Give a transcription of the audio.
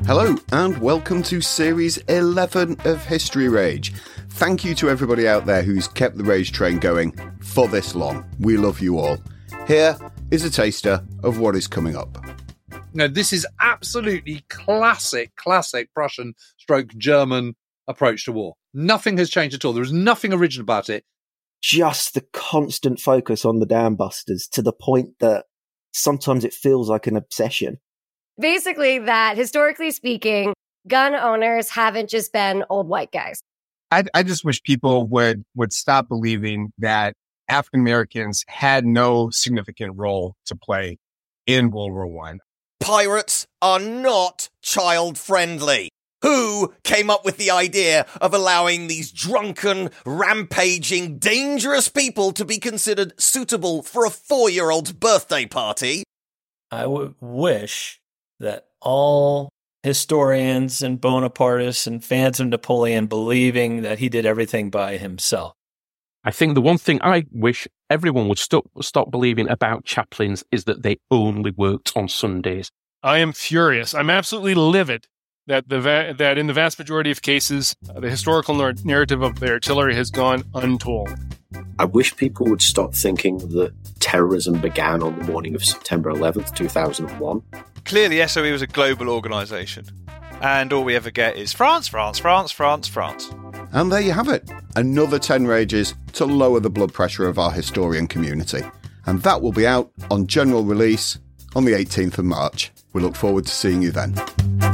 Hello and welcome to Series 11 of History Rage. Thank you to everybody out there who's kept the Rage train going for this long. We love you all. Here is a taster of what is coming up. Now, this is absolutely classic Prussian stroke German approach to war. Nothing has changed at all. There is nothing original about it. Just the constant focus on the dam busters to the point that sometimes it feels like an obsession. Basically that, historically speaking, gun owners haven't just been old white guys. I just wish people would stop believing that African Americans had no significant role to play in World War I. Pirates are not child-friendly. Who came up with the idea of allowing these drunken, rampaging, dangerous people to be considered suitable for a 4-year-old's birthday party? I would wish that all historians and Bonapartists and fans of Napoleon believing that he did everything by himself. I think the one thing I wish everyone would stop believing about chaplains is that they only worked on Sundays. I am furious. I'm absolutely livid that that in the vast majority of cases, the historical narrative of the artillery has gone untold. I wish people would stop thinking that terrorism began on the morning of September 11th, 2001. Clearly, SOE was a global organisation, and all we ever get is France, France, France, France, France. And there you have it. Another 10 rages to lower the blood pressure of our historian community. And that will be out on general release on the 18th of March. We look forward to seeing you then.